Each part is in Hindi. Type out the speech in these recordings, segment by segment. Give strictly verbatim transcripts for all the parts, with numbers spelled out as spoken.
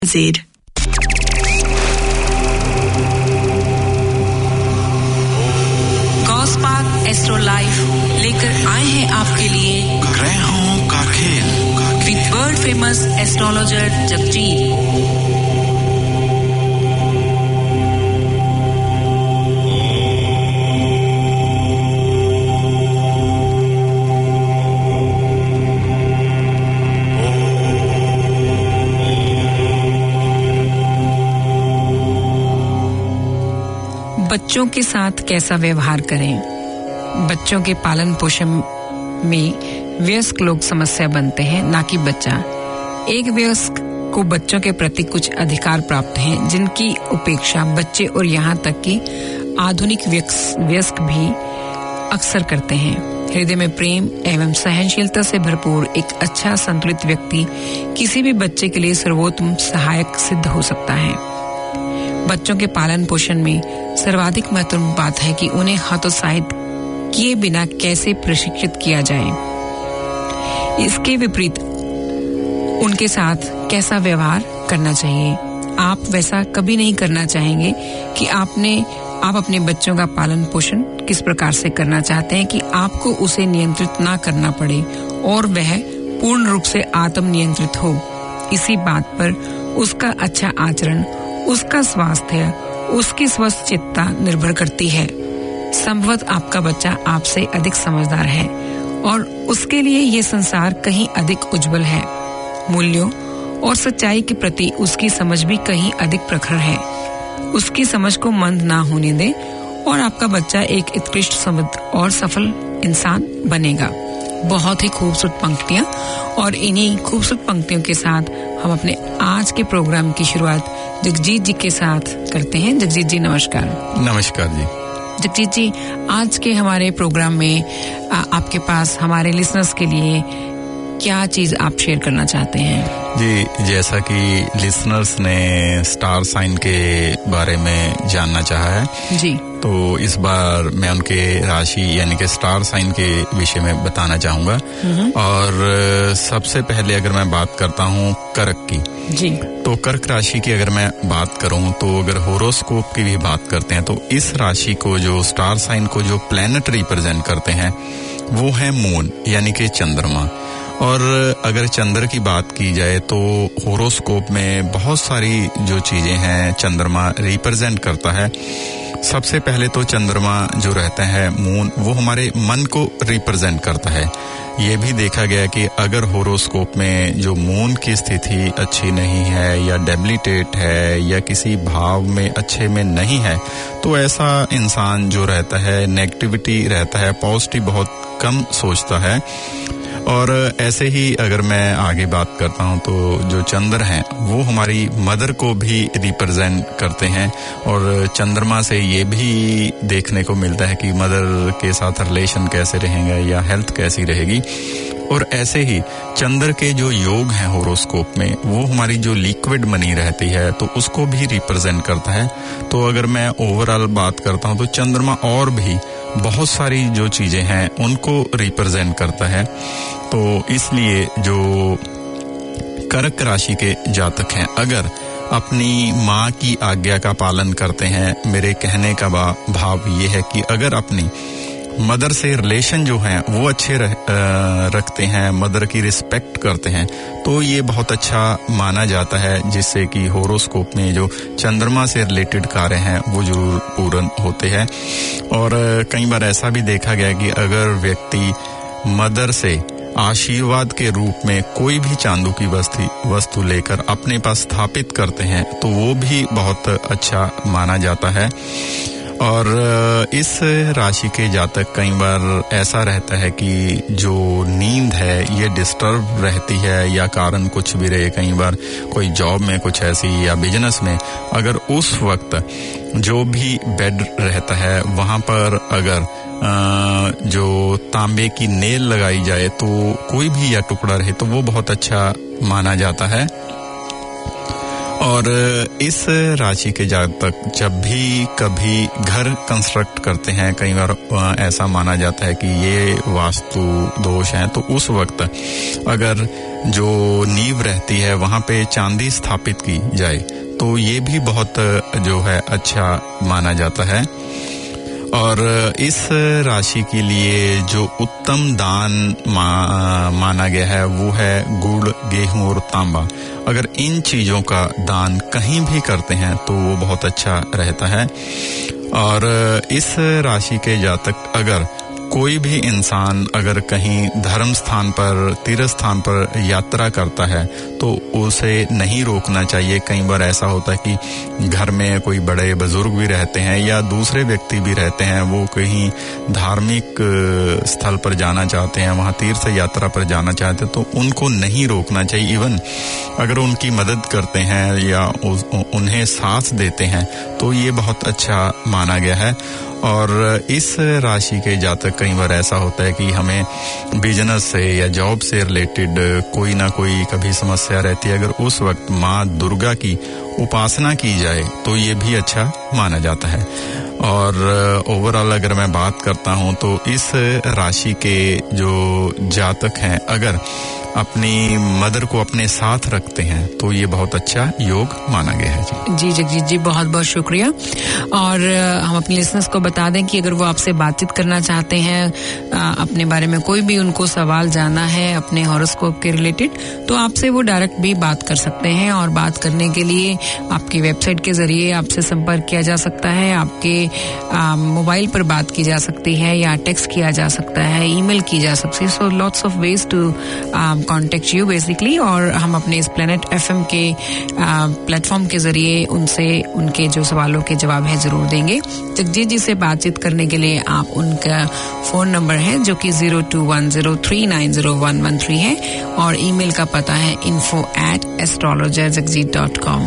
Z. Cospark Astro Life लेकर आए हैं आपके लिए ग्रहों का खेल with world famous astrologer Jagjit. बच्चों के साथ कैसा व्यवहार करें? बच्चों के पालन पोषण में वयस्क लोग समस्या बनते हैं, ना कि बच्चा। एक वयस्क को बच्चों के प्रति कुछ अधिकार प्राप्त हैं, जिनकी उपेक्षा बच्चे और यहाँ तक कि आधुनिक वयस्क भी अक्सर करते हैं। हृदय में प्रेम एवं सहनशीलता से भरपूर एक अच्छा संतुलित व्यक्ति किसी भी बच्चे के लिए सर्वोत्तम सहायक सिद्ध हो सकता है। बच्चों के पालन पोषण में सर्वाधिक महत्वपूर्ण बात है कि उन्हें हतोत्साहित किए बिना कैसे प्रशिक्षित किया जाए। इसके विपरीत उनके साथ कैसा व्यवहार करना चाहिए। आप वैसा कभी नहीं करना चाहेंगे कि आपने आप अपने बच्चों का पालन पोषण किस प्रकार से करना चाहते हैं कि आपको उसे नियंत्रित ना करना पड़े और वह पूर्ण रूप से आत्म नियंत्रित हो। इसी बात पर उसका अच्छा आचरण, उसका स्वास्थ्य, उसकी स्वस्थ चित्ता निर्भर करती है। संभवतः आपका बच्चा आपसे अधिक समझदार है और उसके लिए ये संसार कहीं अधिक उज्जवल है। मूल्यों और सच्चाई के प्रति उसकी समझ भी कहीं अधिक प्रखर है। उसकी समझ को मंद ना होने दें और आपका बच्चा एक उत्कृष्ट समृद्ध और सफल इंसान बनेगा। बहुत ही खूबसूरत पंक्तियां, और इन्हीं खूबसूरत पंक्तियों के साथ हम अपने आज के प्रोग्राम की शुरुआत जगजीत जी के साथ करते हैं। जगजीत जी नमस्कार। नमस्कार जी। जगजीत जी, आज के हमारे प्रोग्राम में आ, आपके पास हमारे लिसनर्स के लिए क्या चीज आप शेयर करना चाहते हैं? जी, जैसा कि लिसनर्स ने स्टार साइन के बारे में जानना चाहा है जी, तो इस बार मैं उनके राशि यानी कि स्टार साइन के विषय में बताना चाहूंगा। और सबसे पहले अगर मैं बात करता हूँ कर्क की जी, तो कर्क राशि की अगर मैं बात करूं तो अगर होरोस्कोप की भी बात करते हैं तो इस राशि को, जो स्टार साइन को जो प्लैनेट रिप्रेजेंट करते हैं वो है मून यानी कि चंद्रमा। और अगर चंद्र की बात की जाए तो होरोस्कोप में बहुत सारी जो चीजें हैं चंद्रमा रिप्रेजेंट करता है। सबसे पहले तो चंद्रमा जो रहता है मून, वो हमारे मन को रिप्रेजेंट करता है। ये भी देखा गया कि अगर होरोस्कोप में जो मून की स्थिति अच्छी नहीं है या डेबिलिटेट है या किसी भाव में अच्छे में नहीं है तो ऐसा इंसान जो रहता है नेगेटिविटी रहता है, पॉजिटिव बहुत कम सोचता है। और ऐसे ही अगर मैं आगे बात करता हूं तो जो चंद्र हैं वो हमारी मदर को भी रिप्रेजेंट करते हैं। और चंद्रमा से ये भी देखने को मिलता है कि मदर के साथ रिलेशन कैसे रहेंगे या हेल्थ कैसी रहेगी। और ऐसे ही चंद्र के जो योग हैं होरोस्कोप में वो हमारी जो लिक्विड मनी रहती है तो उसको भी रिप्रेजेंट करता है। तो अगर मैं ओवरऑल बात करता हूं तो चंद्रमा और भी बहुत सारी जो चीजें हैं उनको रिप्रेजेंट करता है। तो इसलिए जो कर्क राशि के जातक हैं अगर अपनी माँ की आज्ञा का पालन करते हैं, मेरे कहने का भाव ये है कि अगर अपनी मदर से रिलेशन जो हैं वो अच्छे रह, रखते हैं, मदर की रिस्पेक्ट करते हैं तो ये बहुत अच्छा माना जाता है, जिससे कि होरोस्कोप में जो चंद्रमा से रिलेटेड कार्य हैं वो जरूर पूर्ण होते हैं। और कई बार ऐसा भी देखा गया कि अगर व्यक्ति मदर से आशीर्वाद के रूप में कोई भी चांदी की वस्तु वस्तु लेकर अपने पास स्थापित करते हैं तो वो भी बहुत अच्छा माना जाता है। और इस राशि के जातक कई बार ऐसा रहता है कि जो नींद है ये डिस्टर्ब रहती है या कारण कुछ भी रहे, कई बार कोई जॉब में कुछ ऐसी या बिजनेस में अगर उस वक्त जो भी बेड रहता है वहां पर अगर जो तांबे की नेल लगाई जाए तो कोई भी या टुकड़ा रहे तो वो बहुत अच्छा माना जाता है। और और इस राशि के जातक जब भी कभी घर कंस्ट्रक्ट करते हैं, कई बार ऐसा माना जाता है कि ये वास्तु दोष है, तो उस वक्त अगर जो नींव रहती है वहां पे चांदी स्थापित की जाए तो ये भी बहुत जो है अच्छा माना जाता है। और इस राशि के लिए जो उत्तम दान मा, माना गया है वो है गुड़, गेहूं और तांबा। अगर इन चीजों का दान कहीं भी करते हैं तो वो बहुत अच्छा रहता है। और इस राशि के जातक अगर कोई भी इंसान अगर कहीं धर्म स्थान पर, तीर्थ स्थान पर यात्रा करता है तो उसे नहीं रोकना चाहिए। कई बार ऐसा होता है कि घर में कोई बड़े बुजुर्ग भी रहते हैं या दूसरे व्यक्ति भी रहते हैं, वो कहीं धार्मिक स्थल पर जाना चाहते हैं, वहां तीर्थ यात्रा पर जाना चाहते हैं, तो उनको नहीं रोकना चाहिए। इवन अगर उनकी मदद करते हैं या उन्हें साथ देते हैं तो ये बहुत अच्छा माना गया है। और इस राशि के जातक कई बार ऐसा होता है कि हमें बिजनेस से या जॉब से रिलेटेड कोई ना कोई कभी समस्या रहती है, अगर उस वक्त माँ दुर्गा की उपासना की जाए तो ये भी अच्छा माना जाता है। और ओवरऑल अगर मैं बात करता हूँ तो इस राशि के जो जातक हैं अगर अपनी मदर को अपने साथ रखते हैं तो ये बहुत अच्छा योग माना गया है। जी जी जगजीत जी, बहुत बहुत शुक्रिया। और हम अपने लिसनर्स को बता दें कि अगर वो आपसे बातचीत करना चाहते हैं, अपने बारे में कोई भी उनको सवाल जानना है अपने हॉरोस्कोप के रिलेटेड, तो आपसे वो डायरेक्ट भी बात कर सकते हैं। और बात करने के लिए आपकी वेबसाइट के जरिए आपसे संपर्क किया जा सकता है, आपके मोबाइल पर बात की जा सकती है या टेक्स्ट किया जा सकता है, ईमेल की जा सकती है। So lots of ways to contact you basically. और हम अपने इस प्लेनेट एफएम के प्लेटफॉर्म के जरिए उनसे उनके जो सवालों के जवाब है जरूर देंगे। जगजीत जी से बातचीत करने के लिए आप उनका फोन नंबर है जो कि zero two one zero three nine zero one one three है और ईमेल का पता है info at astrologer Jagjit dot com.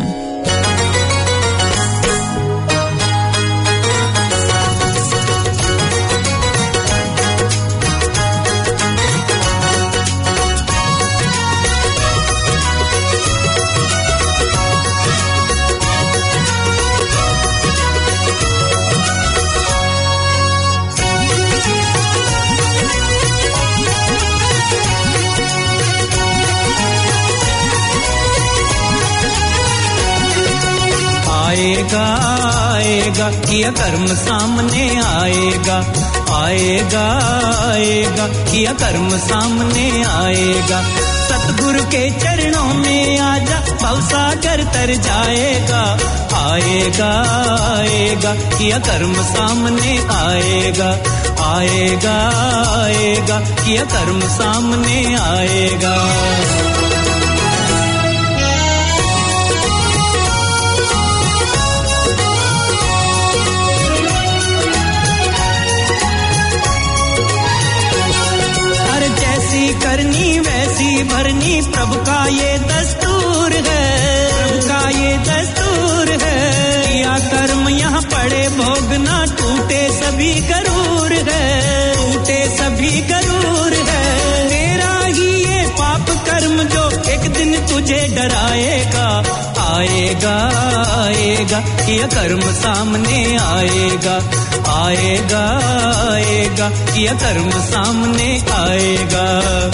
आएगा आएगा किया कर्म सामने आएगा, आएगा आएगा किया कर्म सामने आएगा। सतगुरु के चरणों में आजा भवसागर तर जाएगा, आएगा आएगा किया कर्म सामने आएगा, आएगा आएगा किया कर्म सामने आएगा। करनी वैसी भरनी प्रभु का ये दस्तूर है, प्रभु का ये दस्तूर है। किया कर्म यहाँ पड़े भोगना, टूटे सभी गरूर है, टूटे सभी गरूर है। तेरा ही ये पाप कर्म जो एक दिन तुझे डराएगा, आएगा आएगा किया कर्म सामने आएगा, आएगा आएगा किया कर्म सामने आएगा।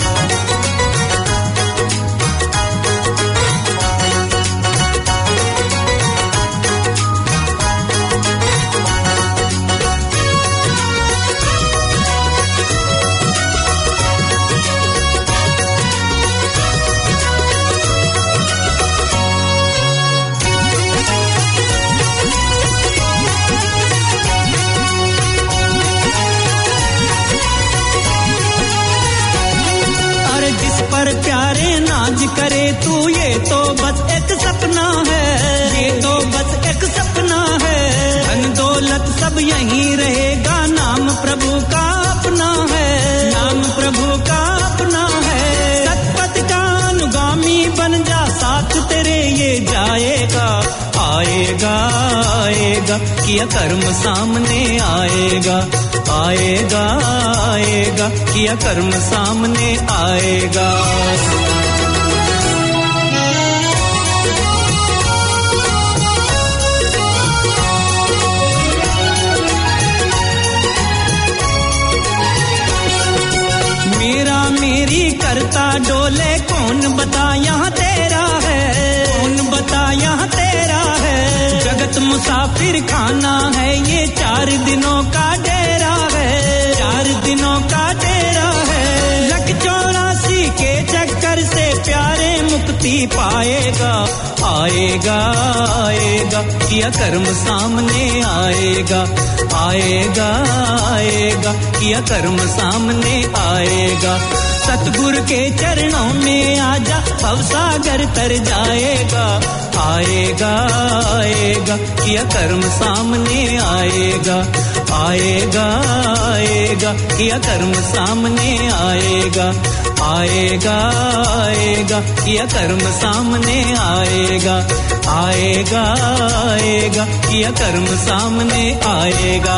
प्यारे नाज करे तू, ये तो बस एक सपना है, ये तो बस एक सपना है। धन दौलत सब यहीं रहेगा, नाम प्रभु का अपना है, नाम प्रभु का अपना है। सतपथ का अनुगामी बन जा, साथ तेरे ये जाएगा, आएगा आएगा किया कर्म सामने आएगा, आएगा आएगा किया कर्म सामने आएगा। डोले कौन बता यहाँ तेरा है, कौन बता यहाँ तेरा है। जगत मुसाफिर खाना है ये चार दिनों का डेरा है, चार दिनों का डेरा है। लख चौरासी के चक्कर से प्यारे मुक्ति पाएगा, आएगा आएगा किया कर्म सामने आएगा, आएगा आएगा किया कर्म सामने आएगा। सतगुरु के चरणों में आजा भवसागर तर जाएगा, आएगा आएगा किया कर्म सामने आएगा, आएगा आएगा किया कर्म सामने आएगा, आएगा आएगा किया कर्म सामने आएगा, आएगा आएगा किया कर्म सामने आएगा।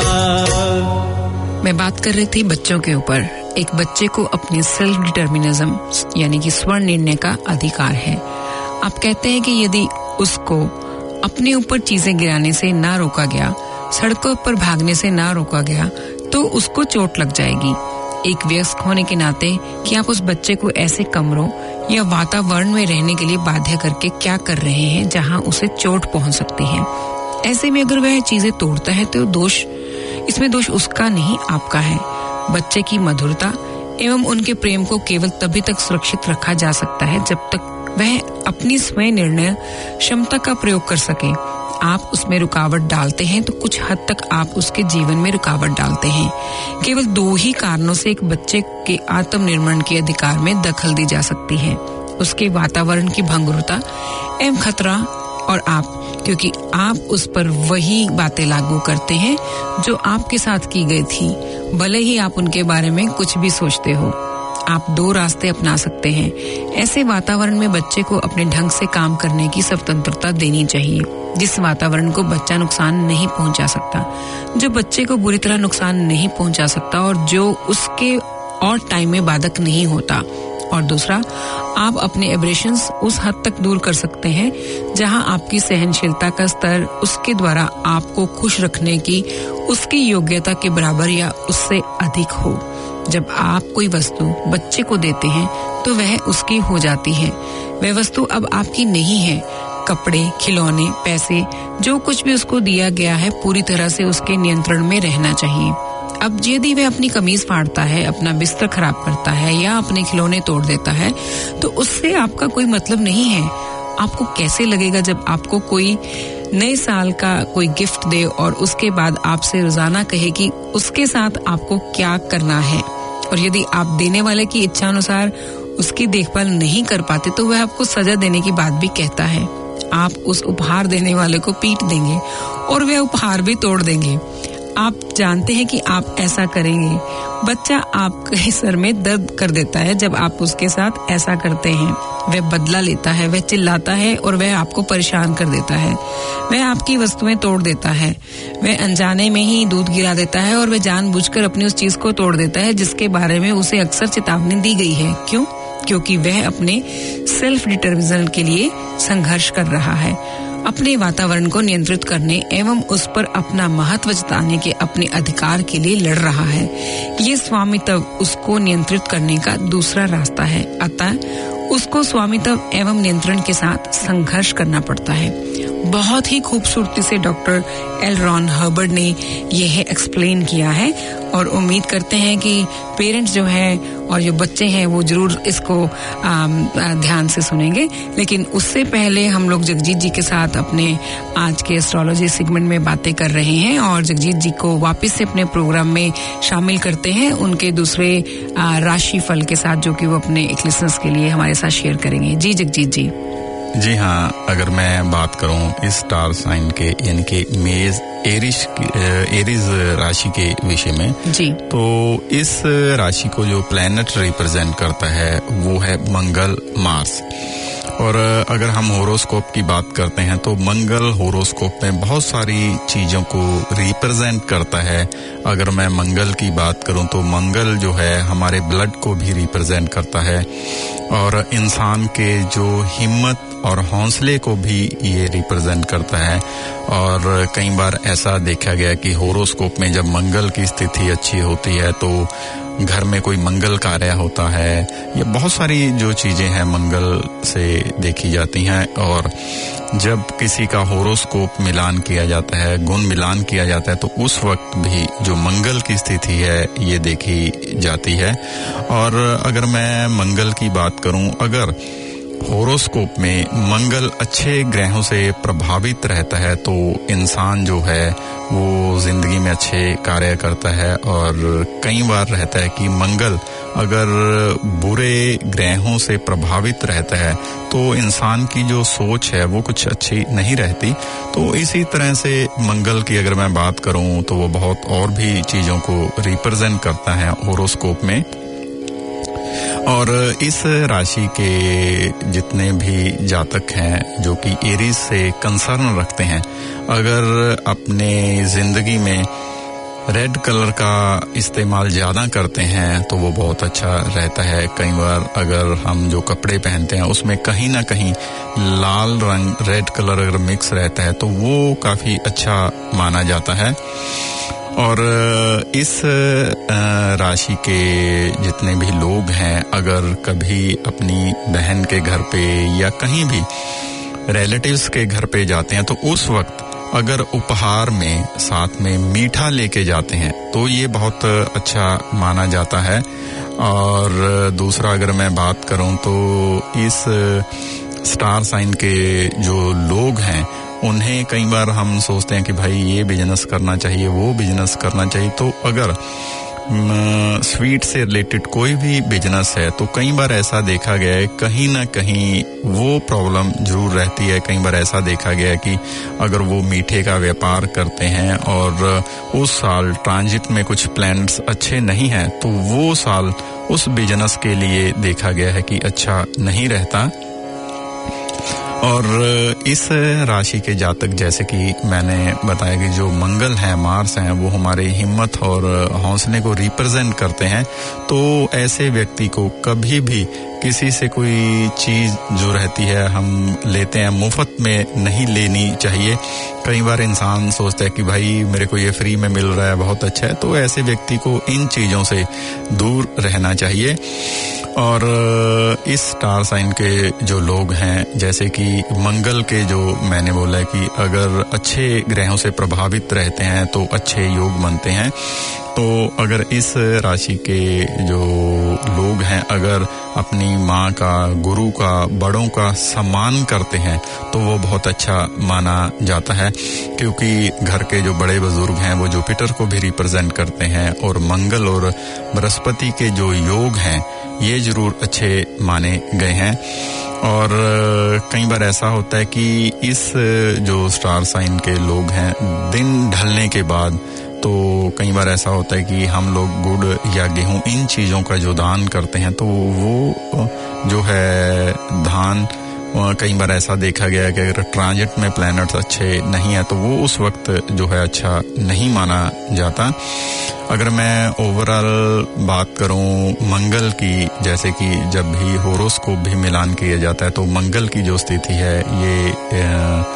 मैं बात कर रही थी बच्चों के ऊपर। एक बच्चे को अपने सेल्फ डिटर्मिनिज्म यानी कि स्वर्ण निर्णय का अधिकार है। आप कहते हैं कि यदि उसको अपने ऊपर चीजें गिराने से ना रोका गया, सड़कों पर भागने से ना रोका गया, तो उसको चोट लग जाएगी। एक वयस्क होने के नाते कि आप उस बच्चे को ऐसे कमरों या वातावरण में रहने के लिए बाध्य करके क्या कर रहे हैं जहां उसे चोट पहुंच सकती है। ऐसे में अगर वह चीजें तोड़ता है तो दोष इसमें दोष उसका नहीं, आपका है। बच्चे की मधुरता एवं उनके प्रेम को केवल तभी तक सुरक्षित रखा जा सकता है जब तक वह अपनी स्वयं निर्णय क्षमता का प्रयोग कर सके। आप उसमें रुकावट डालते हैं तो कुछ हद तक आप उसके जीवन में रुकावट डालते हैं। केवल दो ही कारणों से एक बच्चे के आत्मनिर्माण के अधिकार में दखल दी जा सकती है, उसके वातावरण की भंगुरता एवं खतरा और आप, क्योंकि आप उस पर वही बातें लागू करते हैं जो आपके साथ की गई थी, भले ही आप उनके बारे में कुछ भी सोचते हो। आप दो रास्ते अपना सकते हैं। ऐसे वातावरण में बच्चे को अपने ढंग से काम करने की स्वतंत्रता देनी चाहिए, जिस वातावरण को बच्चा नुकसान नहीं पहुंचा सकता, जो बच्चे को बुरी तरह नुकसान नहीं पहुंचा सकता और जो उसके और टाइम में बाधक नहीं होता। और दूसरा, आप अपने एब्रेशंस उस हद तक दूर कर सकते हैं जहां आपकी सहनशीलता का स्तर उसके द्वारा आपको खुश रखने की उसकी योग्यता के बराबर या उससे अधिक हो। जब आप कोई वस्तु बच्चे को देते हैं तो वह उसकी हो जाती है। वह वस्तु अब आपकी नहीं है। कपड़े, खिलौने, पैसे, जो कुछ भी उसको दिया गया है पूरी तरह से उसके नियंत्रण में रहना चाहिए। अब यदि वह अपनी कमीज फाड़ता है, अपना बिस्तर खराब करता है या अपने खिलौने तोड़ देता है तो उससे आपका कोई मतलब नहीं है। आपको कैसे लगेगा जब आपको कोई नए साल का कोई गिफ्ट दे और उसके बाद आपसे रोजाना कहे कि उसके साथ आपको क्या करना है, और यदि आप देने वाले की इच्छा अनुसार उसकी देखभाल नहीं कर पाते तो वह आपको सजा देने की बात भी कहता है। आप उस उपहार देने वाले को पीट देंगे और वह उपहार भी तोड़ देंगे। आप जानते हैं कि आप ऐसा करेंगे। बच्चा आपके सर में दर्द कर देता है जब आप उसके साथ ऐसा करते हैं। वह बदला लेता है, वह चिल्लाता है और वह आपको परेशान कर देता है। वह आपकी वस्तुएं तोड़ देता है। वह अनजाने में ही दूध गिरा देता है और वह जानबूझकर अपनी उस चीज को तोड़ देता है जिसके बारे में उसे अक्सर चेतावनी दी गई है। क्यों? क्योंकि वह अपने सेल्फ डिटर्मिनेशन के लिए संघर्ष कर रहा है, अपने वातावरण को नियंत्रित करने एवं उस पर अपना महत्व जताने के अपने अधिकार के लिए लड़ रहा है। ये स्वामित्व उसको नियंत्रित करने का दूसरा रास्ता है, अतः उसको स्वामित्व एवं नियंत्रण के साथ संघर्ष करना पड़ता है। बहुत ही खूबसूरती से डॉक्टर एल रॉन हर्बर्ट ने यह एक्सप्लेन किया है और उम्मीद करते हैं कि पेरेंट्स जो हैं और जो बच्चे हैं वो जरूर इसको ध्यान से सुनेंगे। लेकिन उससे पहले हम लोग जगजीत जी के साथ अपने आज के एस्ट्रोलॉजी सेगमेंट में बातें कर रहे हैं और जगजीत जी को वापस से अपने प्रोग्राम में शामिल करते हैं उनके दूसरे राशि फल के साथ, जो कि वो अपने एक लिसनर्स के लिए हमारे साथ शेयर करेंगे। जी जगजीत जी। जी हाँ, अगर मैं बात करूं इस स्टार साइन के यानी कि मेष एरिश एरिज राशि के विषय में जी, तो इस राशि को जो प्लैनेट रिप्रेजेंट करता है वो है मंगल, मार्स। और अगर हम होरोस्कोप की बात करते हैं तो मंगल होरोस्कोप में बहुत सारी चीजों को रिप्रेजेंट करता है। अगर मैं मंगल की बात करूं तो मंगल जो है हमारे ब्लड को भी रिप्रेजेंट करता है और इंसान के जो हिम्मत और हौसले को भी ये रिप्रेजेंट करता है। और कई बार ऐसा देखा गया कि होरोस्कोप में जब मंगल की स्थिति अच्छी होती है तो घर में कोई मंगल कार्य होता है, ये बहुत सारी जो चीजें हैं मंगल से देखी जाती हैं। और जब किसी का होरोस्कोप मिलान किया जाता है, गुण मिलान किया जाता है, तो उस वक्त भी जो मंगल की स्थिति है ये देखी जाती है। और अगर मैं मंगल की बात करूं, अगर होरोस्कोप में मंगल अच्छे ग्रहों से प्रभावित रहता है तो इंसान जो है वो जिंदगी में अच्छे कार्य करता है। और कई बार रहता है कि मंगल अगर बुरे ग्रहों से प्रभावित रहता है तो इंसान की जो सोच है वो कुछ अच्छी नहीं रहती। तो इसी तरह से मंगल की अगर मैं बात करूं तो वो बहुत और भी चीजों को रिप्रेजेंट करता है होरोस्कोप में। और इस राशि के जितने भी जातक हैं जो कि एरीज से कंसर्न रखते हैं, अगर अपने जिंदगी में रेड कलर का इस्तेमाल ज्यादा करते हैं तो वो बहुत अच्छा रहता है। कई बार अगर हम जो कपड़े पहनते हैं उसमें कहीं ना कहीं लाल रंग, रेड कलर अगर मिक्स रहता है तो वो काफी अच्छा माना जाता है। और इस राशि के जितने भी लोग हैं, अगर कभी अपनी बहन के घर पे या कहीं भी रिलेटिव्स के घर पे जाते हैं तो उस वक्त अगर उपहार में साथ में मीठा लेके जाते हैं तो ये बहुत अच्छा माना जाता है। और दूसरा अगर मैं बात करूं तो इस स्टार साइन के जो लोग हैं उन्हें कई बार हम सोचते हैं कि भाई ये बिजनेस करना चाहिए, वो बिजनेस करना चाहिए। तो अगर स्वीट से रिलेटेड कोई भी बिजनेस है तो कई बार ऐसा देखा गया है कहीं ना कहीं वो प्रॉब्लम जरूर रहती है। कई बार ऐसा देखा गया है कि अगर वो मीठे का व्यापार करते हैं और उस साल ट्रांजिट में कुछ प्लैनेट्स अच्छे नहीं हैं तो वो साल उस बिजनेस के लिए देखा गया है कि अच्छा नहीं रहता। और इस राशि के जातक, जैसे कि मैंने बताया कि जो मंगल है, मार्स हैं, वो हमारे हिम्मत और हौसले को रिप्रेजेंट करते हैं। तो ऐसे व्यक्ति को कभी भी किसी से कोई चीज जो रहती है हम लेते हैं मुफ्त में नहीं लेनी चाहिए। कई बार इंसान सोचता है कि भाई मेरे को ये फ्री में मिल रहा है, बहुत अच्छा है। तो ऐसे व्यक्ति को इन चीजों से दूर रहना चाहिए। और इस स्टार साइन के जो लोग हैं, जैसे कि मंगल के जो मैंने बोला है कि अगर अच्छे ग्रहों से प्रभावित रहते हैं तो अच्छे योग बनते हैं। तो अगर इस राशि के जो लोग हैं अगर अपनी माँ का, गुरु का, बड़ों का सम्मान करते हैं तो वो बहुत अच्छा माना जाता है, क्योंकि घर के जो बड़े बुजुर्ग हैं वो जुपिटर को भी रिप्रेजेंट करते हैं। और मंगल और बृहस्पति के जो योग हैं ये जरूर अच्छे माने गए हैं। और कई बार ऐसा होता है कि इस जो स्टार साइन के लोग हैं दिन ढलने के बाद, तो कई बार ऐसा होता है कि हम लोग गुड़ या गेहूं इन चीजों का जो दान करते हैं तो वो जो है धान, कई बार ऐसा देखा गया है कि अगर ट्रांजिट में प्लैनेट्स अच्छे नहीं है तो वो उस वक्त जो है अच्छा नहीं माना जाता। अगर मैं ओवरऑल बात करूं मंगल की, जैसे कि जब भी होरोस्कोप भी मिलान किया जाता है तो मंगल की जो स्थिति है ये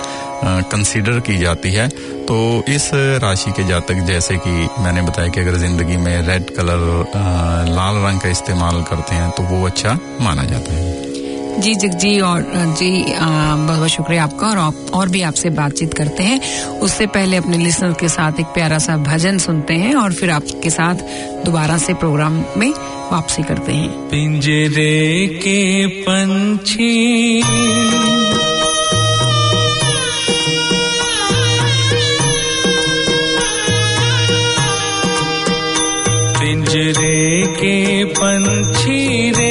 कंसीडर की जाती है। तो इस राशि के जातक, जैसे कि मैंने बताया कि अगर जिंदगी में रेड कलर, लाल रंग का इस्तेमाल करते हैं तो वो अच्छा माना जाता है। जी जगजी और जी बहुत बहुत शुक्रिया आपका। और आप और भी आपसे बातचीत करते हैं, उससे पहले अपने लिसनर के साथ एक प्यारा सा भजन सुनते हैं और फिर आपके साथ दोबारा से प्रोग्राम में वापसी करते हैं। पिंजरे के पंछी पिंजरे के पंछी रे,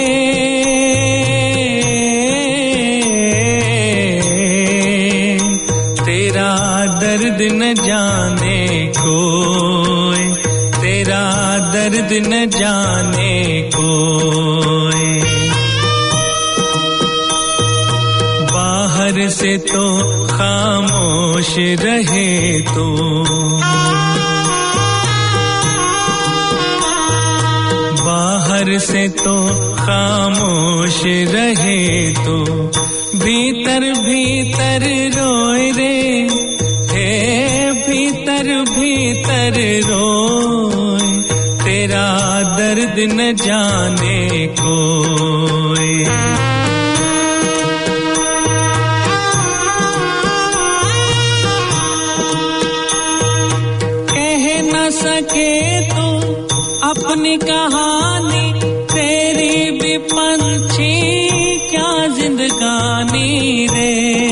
तेरा दर्द न जाने कोई, तेरा दर्द न जाने कोई। बाहर से तो खामोश रहे तो, बाहर से तो खामोश रहे तो, भीतर भीतर रोए रे, हे भीतर भीतर रोए, तेरा दर्द न जाने कोई। कह न सके तो अपनी कहानी, तेरी भी पंछी क्या जिंदगानी रे।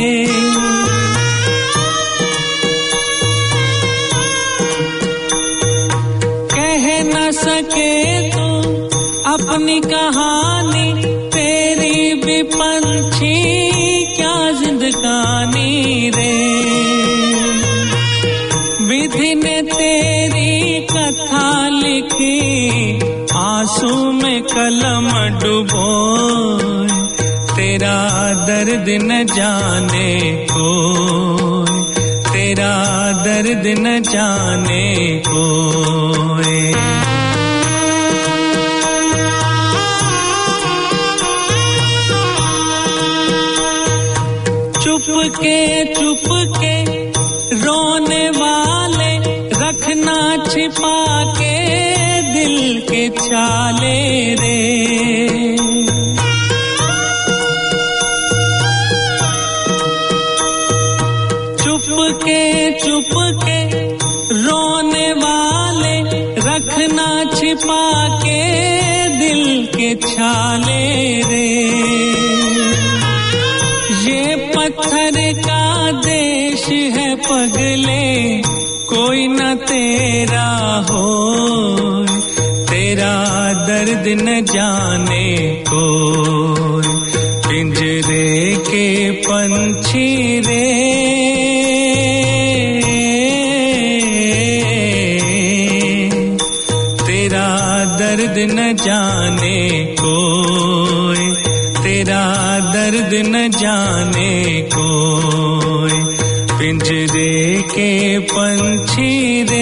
सके तो अपनी कहानी, तेरी भी पंछी क्या जिंदगानी रे। विधि ने तेरी कथा लिखी, आंसू में कलम डुबोए, तेरा दर्द न जाने कोई, तेरा दर्द न जाने कोई। चुप के चुप के रोने वाले, रखना छिपा के दिल के छाले रे। चुप के चुप के रोने वाले, रखना छिपा के दिल के छाले रे। ये पत्थर का देश है पगले, कोई न तेरा हो, तेरा दर्द न जाने कोई। पिंजरे के पंछी रे, तेरा दर्द न जाने कोई, तेरा दर्द न जाने कोई। पिंजरे के पंछी रे।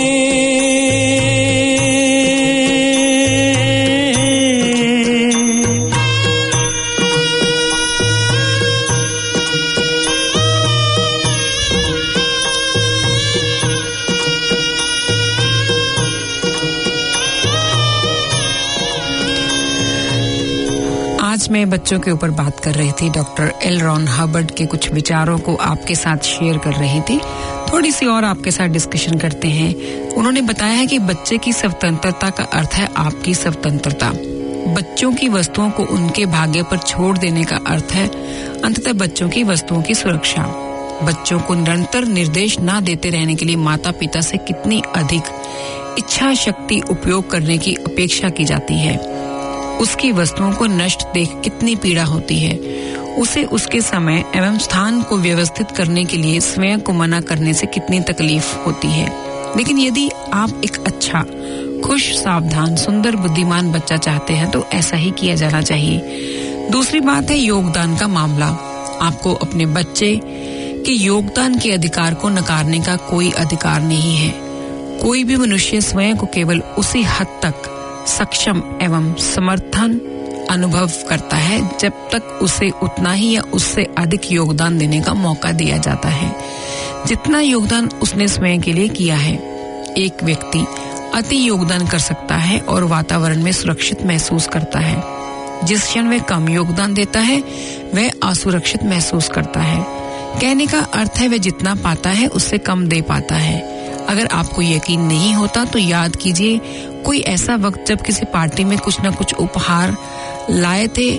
आज मैं बच्चों के ऊपर बात कर रही थी, डॉक्टर एल रॉन हर्बर्ट के कुछ विचारों को आपके साथ शेयर कर रही थी। थोड़ी सी और आपके साथ डिस्कशन करते हैं। उन्होंने बताया है कि बच्चे की स्वतंत्रता का अर्थ है आपकी स्वतंत्रता। बच्चों की वस्तुओं को उनके भाग्य पर छोड़ देने का अर्थ है अंततः बच्चों की वस्तुओं की सुरक्षा। बच्चों को निरंतर निर्देश ना देते रहने के लिए माता पिता से कितनी अधिक इच्छा शक्ति उपयोग करने की अपेक्षा की जाती है। उसकी वस्तुओं को नष्ट देख कितनी पीड़ा होती है। उसे उसके समय एवं स्थान को व्यवस्थित करने के लिए स्वयं को मना करने से कितनी तकलीफ होती है। लेकिन यदि आप एक अच्छा, खुश, सावधान, सुंदर, बुद्धिमान बच्चा चाहते हैं तो ऐसा ही किया जाना चाहिए। दूसरी बात है योगदान का मामला। आपको अपने बच्चे के योगदान के अधिकार को नकारने का कोई अधिकार नहीं है। कोई भी मनुष्य स्वयं को केवल उसी हद तक सक्षम एवं समर्थन अनुभव करता है जब तक उसे उतना ही या उससे अधिक योगदान देने का मौका दिया जाता है जितना योगदान उसने स्वयं के लिए किया है। एक व्यक्ति अति योगदान कर सकता है और वातावरण में सुरक्षित महसूस करता है। जिस क्षण वह कम योगदान देता है वह असुरक्षित महसूस करता है। कहने का अर्थ है वह जितना पाता है उससे कम दे पाता है। अगर आपको यकीन नहीं होता तो याद कीजिए कोई ऐसा वक्त जब किसी पार्टी में कुछ न कुछ उपहार लाए थे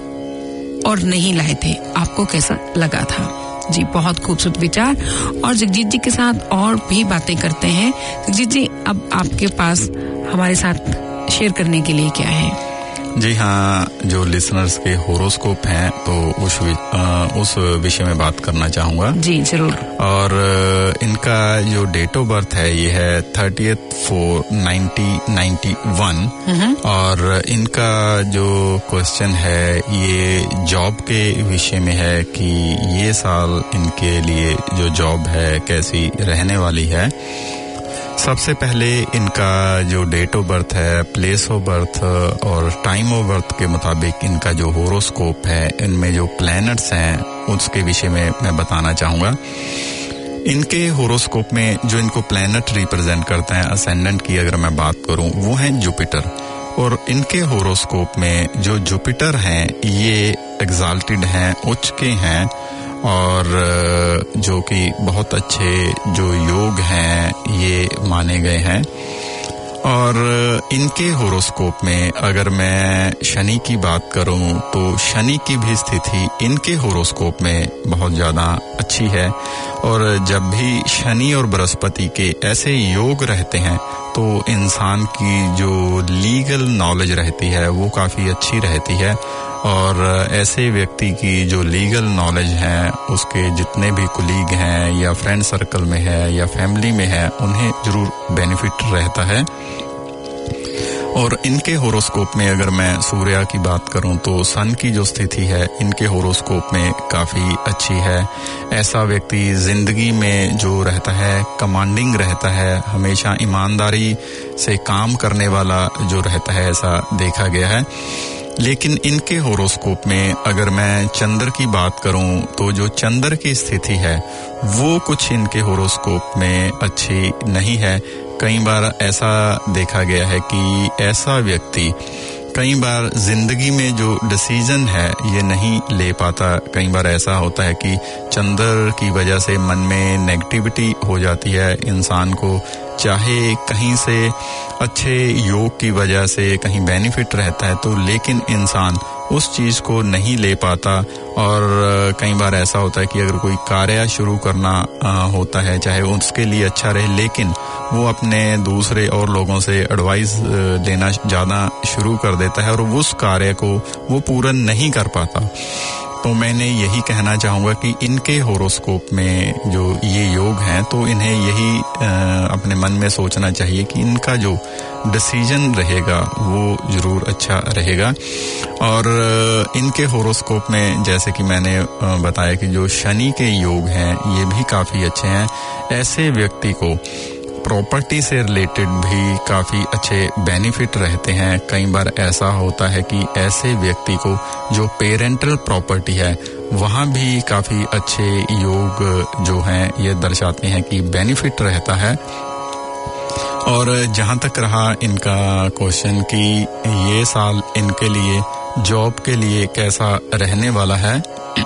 और नहीं लाए थे, आपको कैसा लगा था। जी बहुत खूबसूरत विचार। और जगजीत जी के साथ और भी बातें करते हैं। जगजीत जी अब आपके पास हमारे साथ शेयर करने के लिए क्या है? जी हाँ, जो लिसनर्स के होरोस्कोप हैं तो उस उस विषय में बात करना चाहूँगा। जी जरूर। और इनका जो डेट ऑफ बर्थ है ये है thirtieth four nineteen ninety one. और इनका जो क्वेश्चन है ये जॉब के विषय में है कि ये साल इनके लिए जो जॉब है कैसी रहने वाली है। सबसे पहले इनका जो डेट ऑफ बर्थ है, प्लेस ऑफ बर्थ और टाइम ऑफ बर्थ के मुताबिक इनका जो होरोस्कोप है, इनमें जो प्लैनेट्स हैं उसके विषय में मैं बताना चाहूँगा। इनके होरोस्कोप में जो इनको प्लैनेट रिप्रेजेंट करते हैं, असेंडेंट की अगर मैं बात करूँ, वो है जुपिटर। और इनके होरोस्कोप में जो जुपिटर हैं ये एग्जाल्टेड हैं, उच्च के हैं और जो कि बहुत अच्छे जो योग हैं ये माने गए हैं। और इनके होरोस्कोप में अगर मैं शनि की बात करूं तो शनि की भी स्थिति इनके होरोस्कोप में बहुत ज़्यादा अच्छी है। और जब भी शनि और बृहस्पति के ऐसे योग रहते हैं तो इंसान की जो लीगल नॉलेज रहती है वो काफ़ी अच्छी रहती है। और ऐसे व्यक्ति की जो लीगल नॉलेज है उसके जितने भी कुलीग हैं या फ्रेंड सर्कल में है या फैमिली में है उन्हें जरूर बेनिफिट रहता है। और इनके होरोस्कोप में अगर मैं सूर्य की बात करूं तो सन की जो स्थिति है इनके होरोस्कोप में काफ़ी अच्छी है। ऐसा व्यक्ति जिंदगी में जो रहता है कमांडिंग रहता है, हमेशा ईमानदारी से काम करने वाला जो रहता है ऐसा देखा गया है। लेकिन इनके होरोस्कोप में अगर मैं चंद्र की बात करूं तो जो चंद्र की स्थिति है वो कुछ इनके होरोस्कोप में अच्छी नहीं है। कई बार ऐसा देखा गया है कि ऐसा व्यक्ति कई बार जिंदगी में जो डिसीजन है ये नहीं ले पाता। कई बार ऐसा होता है कि चंद्र की वजह से मन में नेगेटिविटी हो जाती है इंसान को, चाहे कहीं से अच्छे योग की वजह से कहीं बेनिफिट रहता है तो लेकिन इंसान उस चीज को नहीं ले पाता। और कई बार ऐसा होता है कि अगर कोई कार्य शुरू करना होता है चाहे उसके लिए अच्छा रहे लेकिन वो अपने दूसरे और लोगों से एडवाइस लेना ज्यादा शुरू कर देता है और उस कार्य को वो पूरा नहीं कर पाता। तो मैंने यही कहना चाहूँगा कि इनके होरोस्कोप में जो ये योग हैं तो इन्हें यही अपने मन में सोचना चाहिए कि इनका जो डिसीजन रहेगा वो जरूर अच्छा रहेगा। और इनके होरोस्कोप में जैसे कि मैंने बताया कि जो शनि के योग हैं ये भी काफ़ी अच्छे हैं। ऐसे व्यक्ति को प्रॉपर्टी से रिलेटेड भी काफ़ी अच्छे बेनिफिट रहते हैं। कई बार ऐसा होता है कि ऐसे व्यक्ति को जो पेरेंटल प्रॉपर्टी है वहाँ भी काफ़ी अच्छे योग जो हैं ये दर्शाते हैं कि बेनिफिट रहता है। और जहाँ तक रहा इनका क्वेश्चन कि ये साल इनके लिए जॉब के लिए कैसा रहने वाला है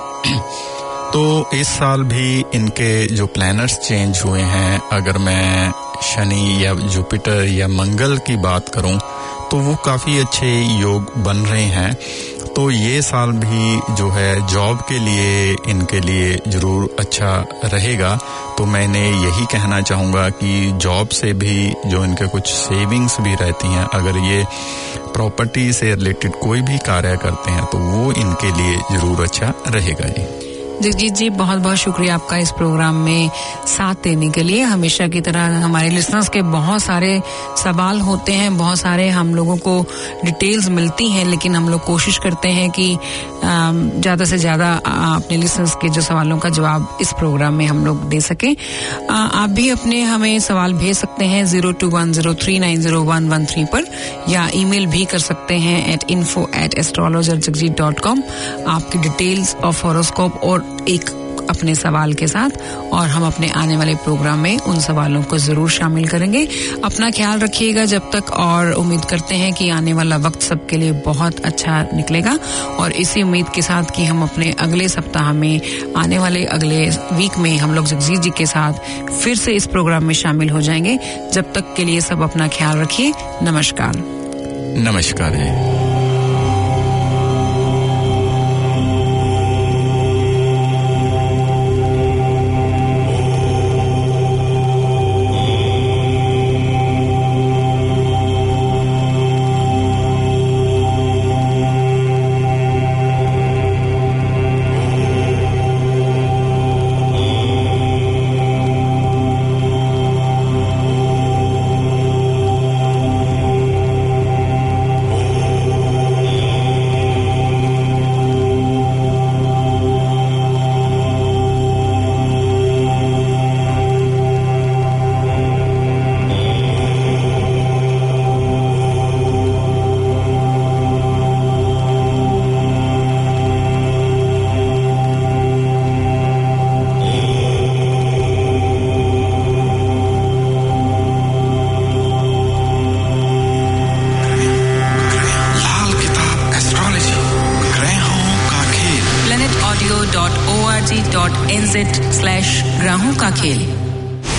तो इस साल भी इनके जो प्लैनेट्स चेंज हुए हैं, अगर मैं शनि या जुपिटर या मंगल की बात करूं तो वो काफ़ी अच्छे योग बन रहे हैं। तो ये साल भी जो है जॉब के लिए इनके लिए जरूर अच्छा रहेगा। तो मैंने यही कहना चाहूँगा कि जॉब से भी जो इनके कुछ सेविंग्स भी रहती हैं, अगर ये प्रॉपर्टी से रिलेटेड कोई भी कार्य करते हैं तो वो इनके लिए जरूर अच्छा रहेगा। जी जगजीत जी, बहुत बहुत शुक्रिया आपका इस प्रोग्राम में साथ देने के लिए। हमेशा की तरह हमारे लिसनर्स के बहुत सारे सवाल होते हैं, बहुत सारे हम लोगों को डिटेल्स मिलती हैं, लेकिन हम लोग कोशिश करते हैं कि ज़्यादा से ज़्यादा अपने लिसनर्स के जो सवालों का जवाब इस प्रोग्राम में हम लोग दे सकें। आप भी अपने हमें सवाल भेज सकते हैं zero two one zero three nine zero one one three पर, या ईमेल भी कर सकते हैं at info at astrologer Jagjit dot com आपकी डिटेल्स ऑफ हॉरोस्कोप और एक अपने सवाल के साथ, और हम अपने आने वाले प्रोग्राम में उन सवालों को जरूर शामिल करेंगे। अपना ख्याल रखिएगा जब तक, और उम्मीद करते हैं कि आने वाला वक्त सबके लिए बहुत अच्छा निकलेगा। और इसी उम्मीद के साथ कि हम अपने अगले सप्ताह में, आने वाले अगले वीक में हम लोग जगजीत जी के साथ फिर से इस प्रोग्राम में शामिल हो जाएंगे। जब तक के लिए सब अपना ख्याल रखिए। नमस्कार। नमस्कार है। खेल।